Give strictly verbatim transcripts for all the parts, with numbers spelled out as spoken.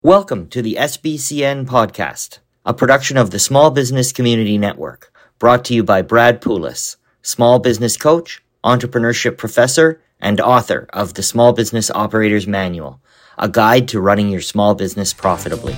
Welcome to the S B C N podcast, a production of the Small Business Community Network, brought to you by Brad Poulos, small business coach, entrepreneurship professor, and author of the Small Business Operator's Manual, a guide to running your small business profitably.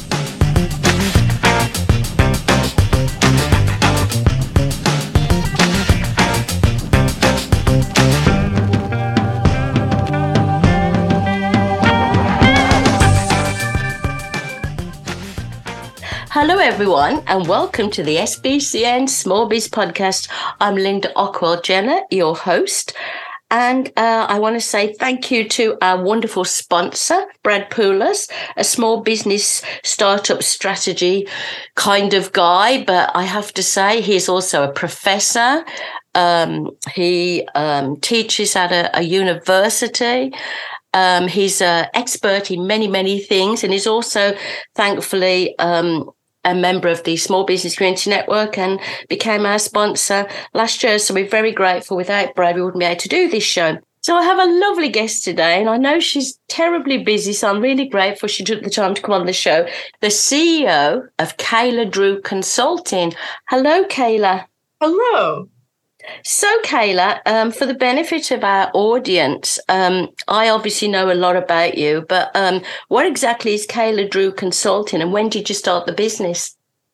Hello, everyone, and welcome to the S B C N Small Biz Podcast. I'm Linda Ockwell-Jenner, your host, and uh, I want to say thank you to our wonderful sponsor, Brad Poulos, a small business startup strategy kind of guy, but I have to say he's also a professor. Um, he um, teaches at a, a university. Um, he's an expert in many, many things, and he's also, thankfully, um, a member of the Small Business Community Network and became our sponsor last year. So we're very grateful. Without Brad, we wouldn't be able to do this show. So I have a lovely guest today, and I know she's terribly busy, so I'm really grateful she took the time to come on the show. The C E O of Kayla Drew Consulting. Hello, Kayla. Hello. So, Kayla, um, for the benefit of our audience, um, I obviously know a lot about you, but um, what exactly is Kayla Drew Consulting, and when did you start the business?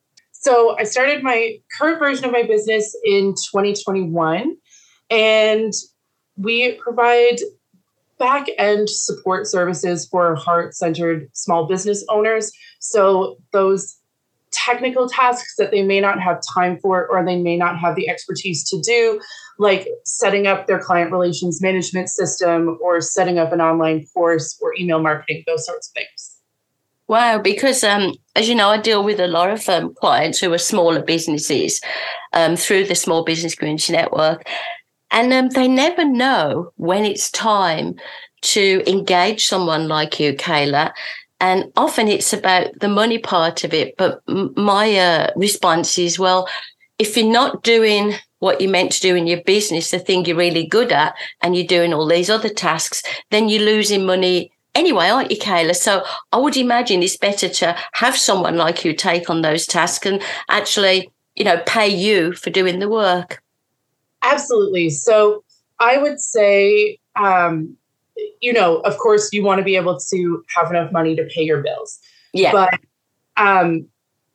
So I started my current version of my business in twenty twenty-one, and we provide back-end support services for heart-centered small business owners. So those technical tasks that they may not have time for, or they may not have the expertise to do, like setting up their client relations management system or setting up an online course or email marketing, those sorts of things. Wow, because um, as you know, I deal with a lot of um, clients who are smaller businesses um, through the Small Business Community Network, and um, they never know when it's time to engage someone like you, Kayla. And often it's about the money part of it. But my uh, response is, well, if you're not doing what you're meant to do in your business, the thing you're really good at, and you're doing all these other tasks, then you're losing money anyway, aren't you, Kayla? So I would imagine it's better to have someone like you take on those tasks and actually, you know, pay you for doing the work. Absolutely. So I would say, um, you know, of course, you want to be able to have enough money to pay your bills. Yeah. But um,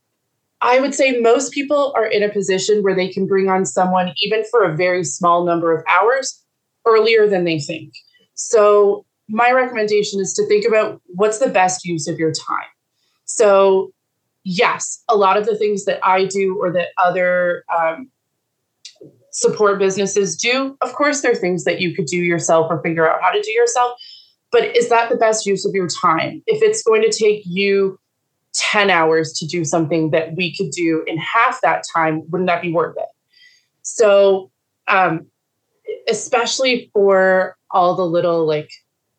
I would say most people are in a position where they can bring on someone, even for a very small number of hours, earlier than they think. So my recommendation is to think about what's the best use of your time. So yes, a lot of the things that I do or that other um, support businesses do, of course, there are things that you could do yourself or figure out how to do yourself. But is that the best use of your time? If it's going to take you ten hours to do something that we could do in half that time, wouldn't that be worth it? So, um, especially for all the little like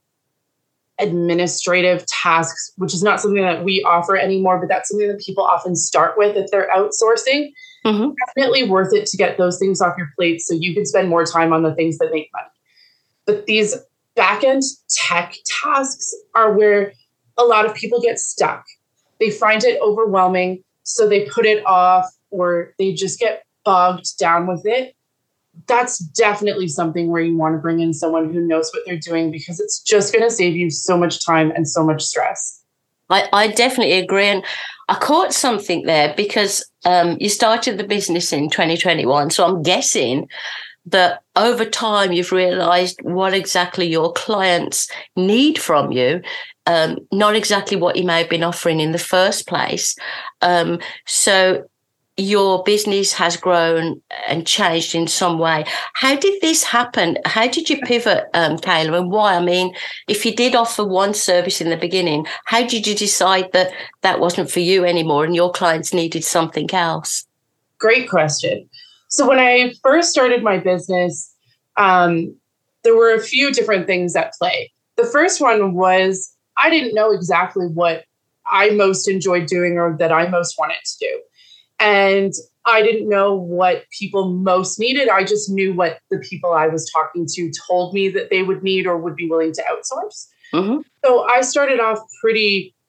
administrative tasks, which is not something that we offer anymore, but that's something that people often start with if they're outsourcing. Mm-hmm. Definitely worth it to get those things off your plate so you can spend more time on the things that make money. But these back-end tech tasks are where a lot of people get stuck. They find it overwhelming, so they put it off or they just get bogged down with it. That's definitely something where you want to bring in someone who knows what they're doing, because it's just going to save you so much time and so much stress. I, I definitely agree. And I caught something there because um, you started the business in twenty twenty-one. So I'm guessing that over time you've realized what exactly your clients need from you, um, not exactly what you may have been offering in the first place. Um, so your business has grown and changed in some way. How did this happen? How did you pivot, um, Kayla, and why? I mean, if you did offer one service in the beginning, how did you decide that that wasn't for you anymore and your clients needed something else? Great question. So when I first started my business, um, there were a few different things at play. The first one was I didn't know exactly what I most enjoyed doing or that I most wanted to do. And I didn't know what people most needed. I just knew what the people I was talking to told me that they would need or would be willing to outsource. Mm-hmm. So I started off pretty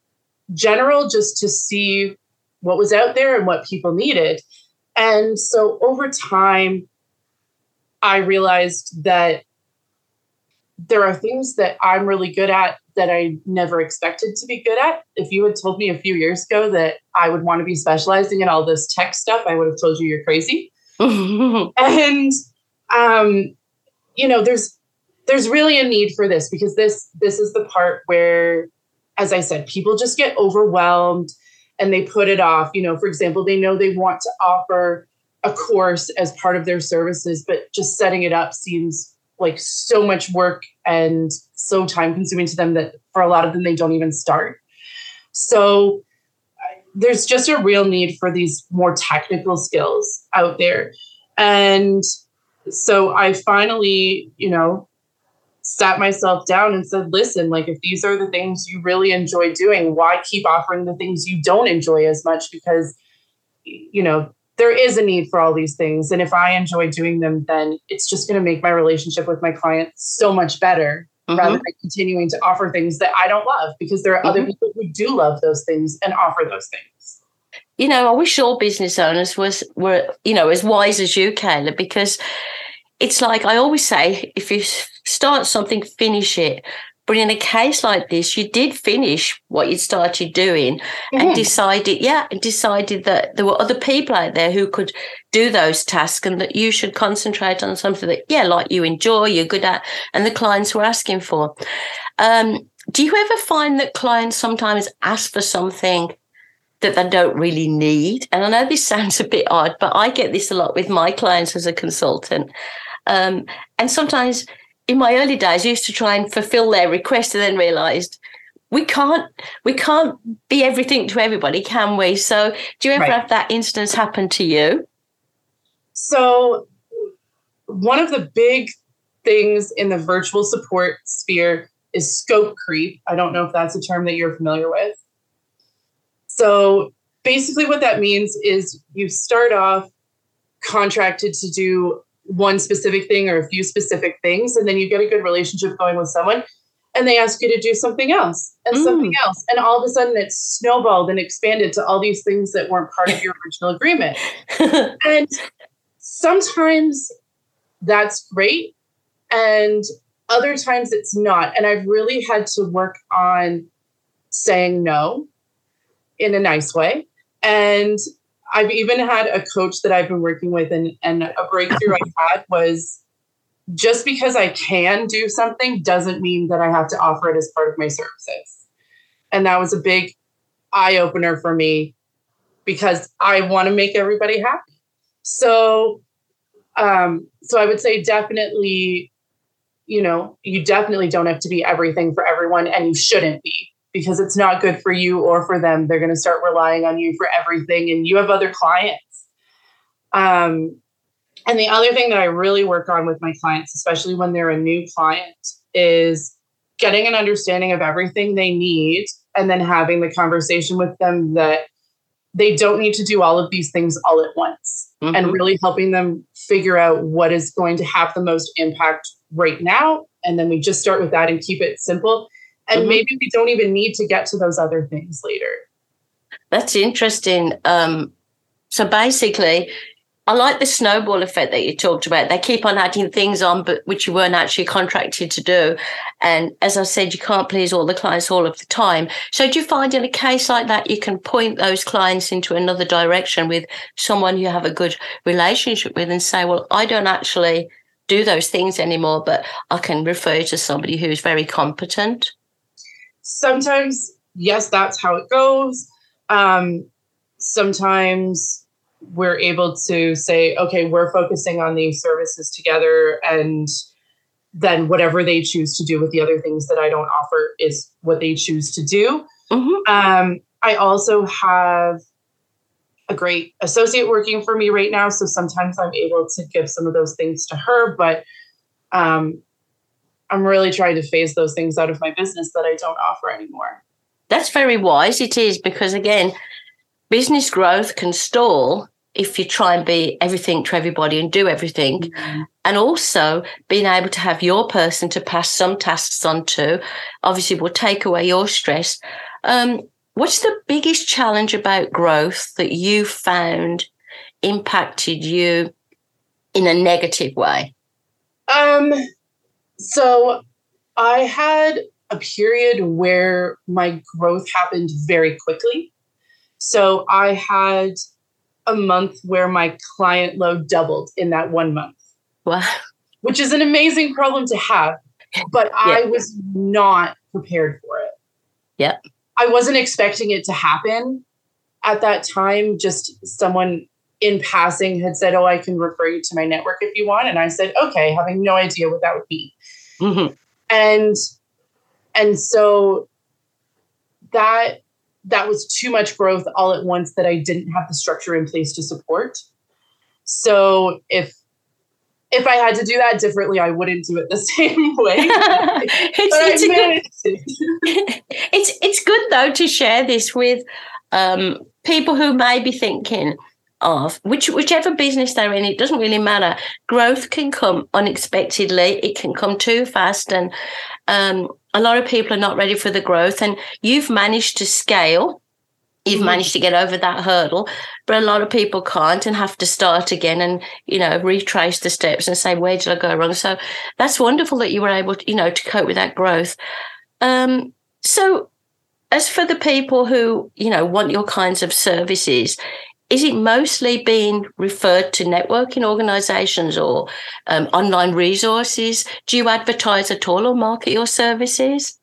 general, just to see what was out there and what people needed. And so over time, I realized that there are things that I'm really good at that I never expected to be good at. If you had told me a few years ago that I would want to be specializing in all this tech stuff, I would have told you you're crazy. And, um, you know, there's there's really a need for this, because this this is the part where, as I said, people just get overwhelmed and they put it off. You know, for example, they know they want to offer a course as part of their services, but just setting it up seems like so much work and so time consuming to them that for a lot of them, they don't even start. So there's just a real need for these more technical skills out there. And so I finally, you know, sat myself down and said, listen, like, if these are the things you really enjoy doing, why keep offering the things you don't enjoy as much? Because, you know, there is a need for all these things. And if I enjoy doing them, then it's just going to make my relationship with my clients so much better, mm-hmm. rather than continuing to offer things that I don't love, because there are mm-hmm. other people who do love those things and offer those things. You know, I wish all business owners was were, you know, as wise as you, Kayla, because it's like I always say, if you start something, finish it. But in a case like this, you did finish what you started doing, mm-hmm. and decided, yeah, and decided that there were other people out there who could do those tasks, and that you should concentrate on something that, yeah, like you enjoy, you're good at, and the clients were asking for. Um, do you ever find that clients sometimes ask for something that they don't really need? And I know this sounds a bit odd, but I get this a lot with my clients as a consultant. Um, and sometimes in my early days, I used to try and fulfill their request, and then realised we can't we can't be everything to everybody, can we? So do you ever right. have that instance happen to you? So one of the big things in the virtual support sphere is scope creep. I don't know if that's a term that you're familiar with. So basically what that means is you start off contracted to do one specific thing or a few specific things, and then you get a good relationship going with someone, and they ask you to do something else and mm. something else. And all of a sudden it's snowballed and expanded to all these things that weren't part of your original agreement. And sometimes that's great, and other times it's not. And I've really had to work on saying no in a nice way. And I've even had a coach that I've been working with, and, and a breakthrough I had was, just because I can do something doesn't mean that I have to offer it as part of my services. And that was a big eye opener for me, because I want to make everybody happy. So, um, so I would say definitely, you know, you definitely don't have to be everything for everyone, and you shouldn't be, because it's not good for you or for them. They're going to start relying on you for everything, and you have other clients. Um, and the other thing that I really work on with my clients, especially when they're a new client, is getting an understanding of everything they need, and then having the conversation with them that they don't need to do all of these things all at once, mm-hmm. and really helping them figure out what is going to have the most impact right now. And then we just start with that and keep it simple. And mm-hmm. maybe we don't even need to get to those other things later. That's interesting. Um, so basically, I like the snowball effect that you talked about. They keep on adding things on, but which you weren't actually contracted to do. And as I said, you can't please all the clients all of the time. So do you find in a case like that, you can point those clients into another direction with someone you have a good relationship with, and say, well, I don't actually do those things anymore, but I can refer you to somebody who's very competent? Sometimes, yes, that's how it goes. Um, sometimes we're able to say, okay, we're focusing on these services together, and then whatever they choose to do with the other things that I don't offer is what they choose to do. Mm-hmm. Um, I also have a great associate working for me right now, so sometimes I'm able to give some of those things to her, but um, I'm really trying to phase those things out of my business that I don't offer anymore. That's very wise. It is, because again, business growth can stall if you try and be everything to everybody and do everything. Mm-hmm. And also being able to have your person to pass some tasks on to, obviously will take away your stress. Um, what's the biggest challenge about growth that you found impacted you in a negative way? Um, so I had a period where my growth happened very quickly. So I had a month where my client load doubled in that one month. Wow. Which is an amazing problem to have, but yeah. I was not prepared for it. Yeah. I wasn't expecting it to happen at that time. Just someone in passing had said, oh, I can refer you to my network if you want. And I said, okay, having no idea what that would be. Mm-hmm. And, and so that, that was too much growth all at once that I didn't have the structure in place to support. So if, if I had to do that differently, I wouldn't do it the same way. it's, it's, good, it's, it's good, though, to share this with um, people who may be thinking of which, whichever business they're in. It doesn't really matter. Growth can come unexpectedly. It can come too fast. And um, a lot of people are not ready for the growth. And you've managed to scale. You've managed to get over that hurdle, but a lot of people can't and have to start again and, you know, retrace the steps and say, where did I go wrong? So that's wonderful that you were able to, you know, to cope with that growth. Um, so as for the people who, you know, want your kinds of services, is it mostly being referred to networking organizations or um, online resources? Do you advertise at all or market your services?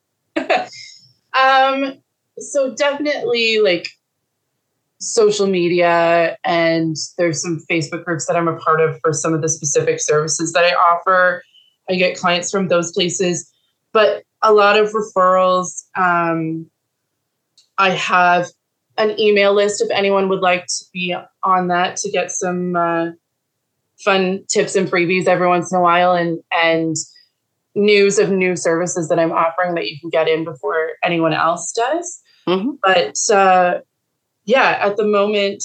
um. So definitely like social media, and there's some Facebook groups that I'm a part of for some of the specific services that I offer. I get clients from those places, but a lot of referrals. Um, I have an email list if anyone would like to be on that to get some uh, fun tips and freebies every once in a while, and and news of new services that I'm offering that you can get in before anyone else does. Mm-hmm. But uh, yeah, at the moment,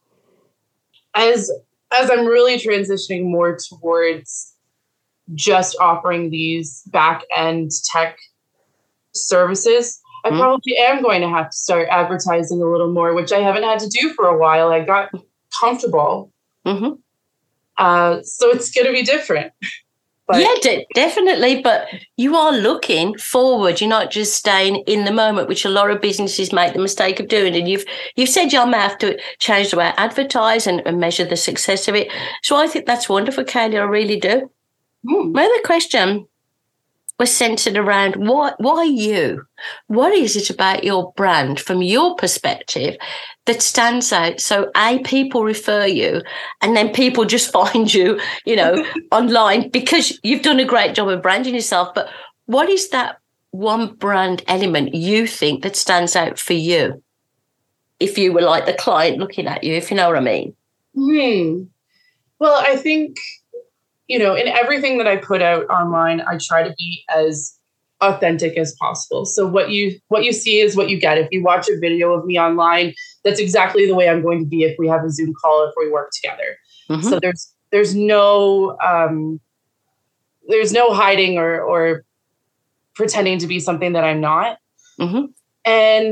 as as I'm really transitioning more towards just offering these back end tech services, I mm-hmm. probably am going to have to start advertising a little more, which I haven't had to do for a while. I got comfortable, mm-hmm. uh, so it's going to be different. But yeah, de- definitely. But you are looking forward. You're not just staying in the moment, which a lot of businesses make the mistake of doing. And you've you've said you may have to change the way I advertise and, and measure the success of it. So I think that's wonderful, Kaylee. I really do. Mm. My other question was centered around why, why you? What is it about your brand from your perspective that stands out? So A, people refer you, and then people just find you, you know, online because you've done a great job of branding yourself. But what is that one brand element you think that stands out for you? If you were like the client looking at you, if you know what I mean. Hmm. Well, I think, you know, in everything that I put out online, I try to be as authentic as possible. So what you what you see is what you get. If you watch a video of me online, that's exactly the way I'm going to be if we have a Zoom call, if we work together. Mm-hmm. So there's there's no um, there's no hiding or or pretending to be something that I'm not. Mm-hmm. And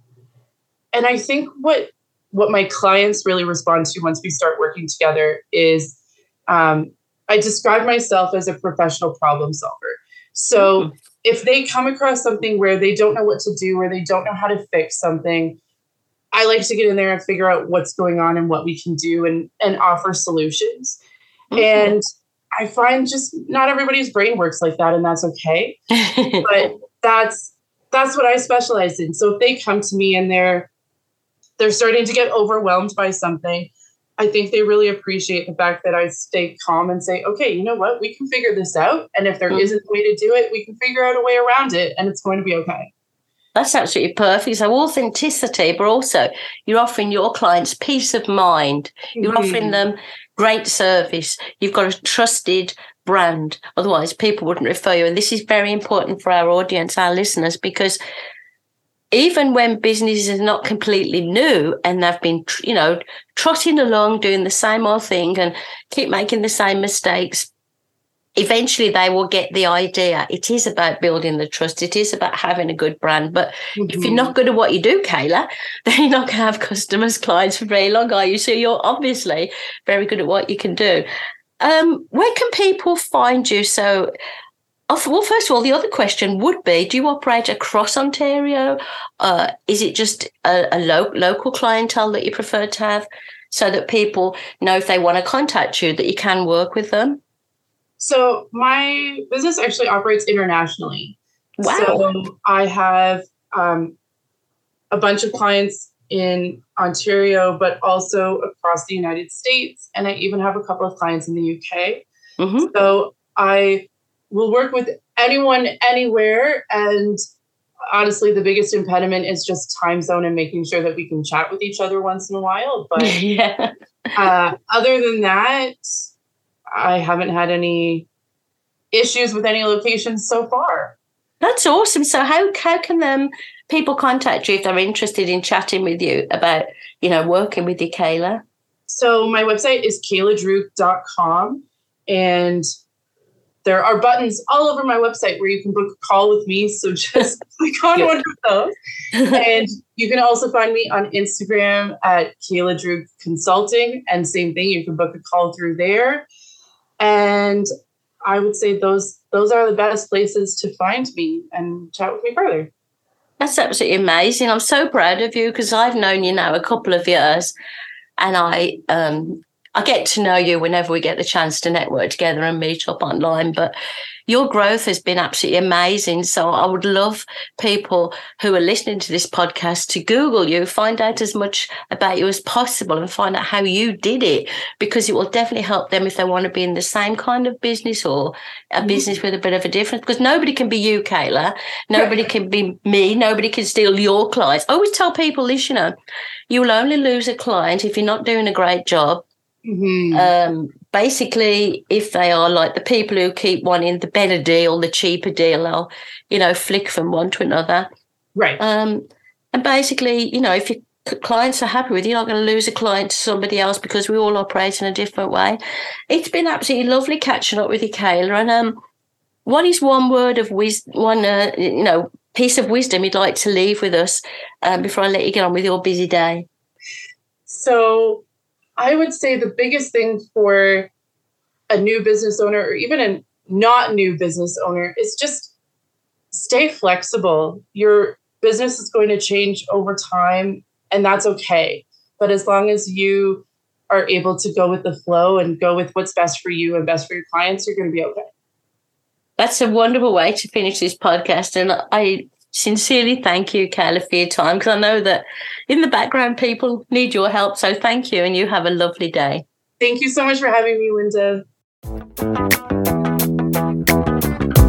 and I think what what my clients really respond to once we start working together is um, I describe myself as a professional problem solver. So mm-hmm. if they come across something where they don't know what to do, or they don't know how to fix something, I like to get in there and figure out what's going on and what we can do, and, and offer solutions. Mm-hmm. And I find just not everybody's brain works like that, and that's okay. But that's that's what I specialize in. So if they come to me and they're they're starting to get overwhelmed by something, I think they really appreciate the fact that I stay calm and say, okay, you know what, we can figure this out. And if there mm-hmm. isn't a way to do it, we can figure out a way around it, and it's going to be okay. That's absolutely perfect. So authenticity, but also you're offering your clients peace of mind. You're mm-hmm. offering them great service. You've got a trusted brand. Otherwise, people wouldn't refer you. And this is very important for our audience, our listeners, because even when business is not completely new and they've been, you know, trotting along, doing the same old thing and keep making the same mistakes, eventually they will get the idea. It is about building the trust. It is about having a good brand. But mm-hmm. if you're not good at what you do, Kayla, then you're not going to have customers, clients for very long, are you? So you're obviously very good at what you can do. Um, where can people find you? So, well, first of all, the other question would be, do you operate across Ontario? Uh, is it just a, a lo- local clientele that you prefer to have so that people know if they want to contact you that you can work with them? So my business actually operates internationally. Wow. So I have um, a bunch of clients in Ontario, but also across the United States. And I even have a couple of clients in the U K. Mm-hmm. So I will work with anyone, anywhere. And honestly, the biggest impediment is just time zone and making sure that we can chat with each other once in a while. But yeah. uh, other than that, I haven't had any issues with any locations so far. That's awesome. So how how can um, people contact you if they're interested in chatting with you about, you know, working with you, Kayla? So my website is kayla druke dot com, and there are buttons all over my website where you can book a call with me. So just click on one of those. And you can also find me on Instagram at Kayla Druke Consulting. And same thing, you can book a call through there. And I would say those those are the best places to find me and chat with me further. That's absolutely amazing. I'm so proud of you because I've known you now a couple of years, and I um, I get to know you whenever we get the chance to network together and meet up online. But your growth has been absolutely amazing. So I would love people who are listening to this podcast to Google you, find out as much about you as possible and find out how you did it, because it will definitely help them if they want to be in the same kind of business or a mm-hmm. business with a bit of a difference, because nobody can be you, Kayla. Nobody can be me. Nobody can steal your clients. I always tell people this, you know, you will only lose a client if you're not doing a great job. Mm-hmm. Um, basically, if they are like the people who keep wanting the better deal, the cheaper deal, they'll, you know, flick from one to another. Right. Um, and basically, you know, if your clients are happy with you, you're not going to lose a client to somebody else because we all operate in a different way. It's been absolutely lovely catching up with you, Kayla. And um, what is one word of wisdom, one, uh, you know, piece of wisdom you'd like to leave with us um, before I let you get on with your busy day? So I would say the biggest thing for a new business owner or even a not new business owner is just stay flexible. Your business is going to change over time, and that's okay. But as long as you are able to go with the flow and go with what's best for you and best for your clients, you're going to be okay. That's a wonderful way to finish this podcast. And I sincerely thank you, Kayla, for your time, because I know that in the background people need your help. So thank you, and you have a lovely day. Thank you so much for having me, Linda.